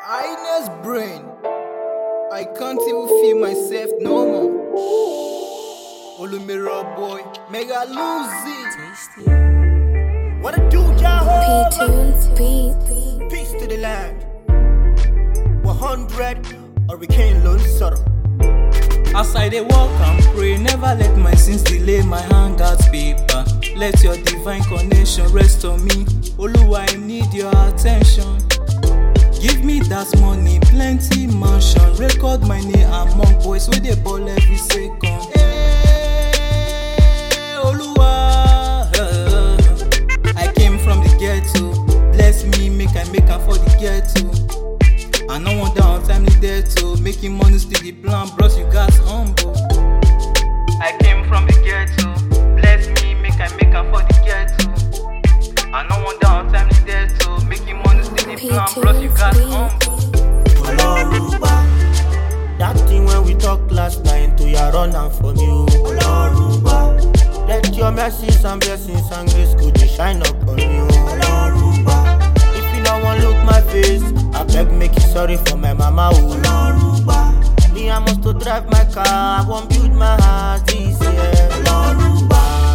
Highness brain. I can't even feel myself no more. Olumiro boy, mega lose it. What I do, P-Tunes Beats. Peace to the land. 100 Hurricane Lone Sorrow. As I dey walk and pray, never let my sins delay my hangouts paper. Let your divine connection rest on me. Oluwa, I need your attention. Give me that money, plenty mansion. Record my name among boys wey dey ball every second. Hey, Oluwa, I came from the ghetto. Bless me, make am for the ghetto. I no want down time needed to making money still the plan, bros you got humble. I came from the ghetto. Bless me, make am for the ghetto. I no want down time needed to making money still the plan, bros you got humble. Oloruba, that thing when we talked last night to your run and from you. Oloruba, let your mercies and blessings and grace go dey shine up on you. Oloruba, if you no wan look my face, I beg make you sorry for my mama. Oloruba, me I must to drive my car, I won't build my house this year. Oloruba,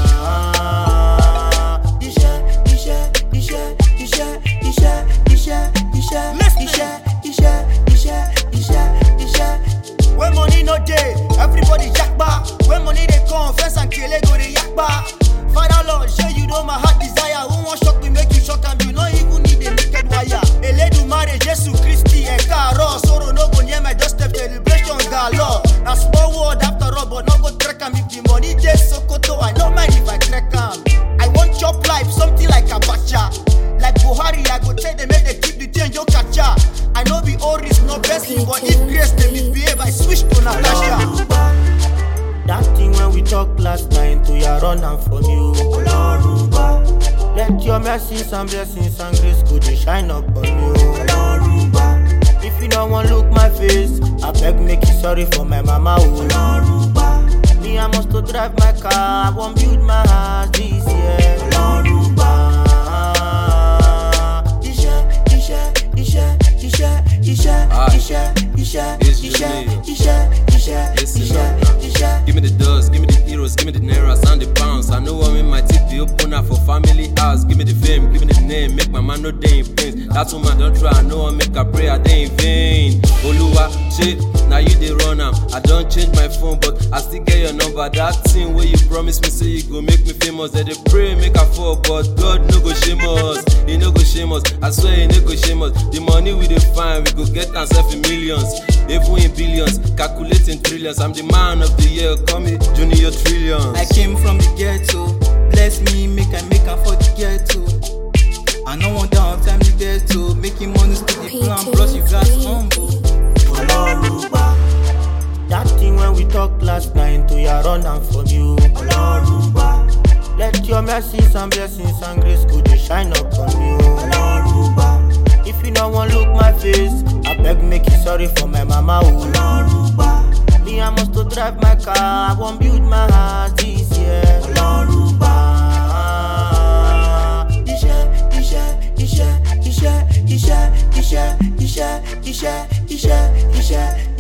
when money no dey, everybody yakba. When money dey come, fence and kele go dey yakba. Father Lord, show you know my heart desire. Who want shock me, make you shock and you no even need a naked wire. Eledumare, Jesus Christi, Ekaro. Sorrow no go near my doorstep, celebration galore. Na small word after all, but no go track am. If the money dey Sokoto, I no mind if I track am. I want chop life, something like Abacha. Like Buhari, I go tell them make they keep the change, yo kacha. I know be all risk, no blessing, but if grace they misbehave, I switch to Natasha. that thing when we talked last night to your run and from you. Oloruba, let your mercies and blessings and grace go dey shine up on you. Oloruba, if you no wan look my face, I beg make you sorry for my mama. Oloruba, me I must to drive my car, I won't build my house this year. Oloruba, Give me the doors, give me the heroes, give me the nairas and the pounds. I know I'm in my teeth, the opener for family house. Give me the fame, give me the name, make my man no day in pains. That's what man don't try, I know I make a prayer, I day in vain. Oluwa, shit, now you dey run am. I don't change my phone, but I still get your number. That thing where you promise me, say you go make me famous. That they pray, make a fall, but God no go shame us. He no go shame us, I swear he no go shame us. The money we dey find, we go get ourselves in millions, even in billions, calculating trillions. I'm the man of the year, call me Junior Trillions. I came from the ghetto. Bless me, make am for the ghetto. I no want down time needed to making money still the plan, bros you got humble. Oloruba, that thing when we talked last night to your run and from you. Oloruba, let your mercies and blessings and grace go dey shine up on you. Oloruba, if you no wan look my face, I beg make you sorry for my mama. Oloruba, me I must to drive my car, I won't build my house this year. Oloruba, Ishe.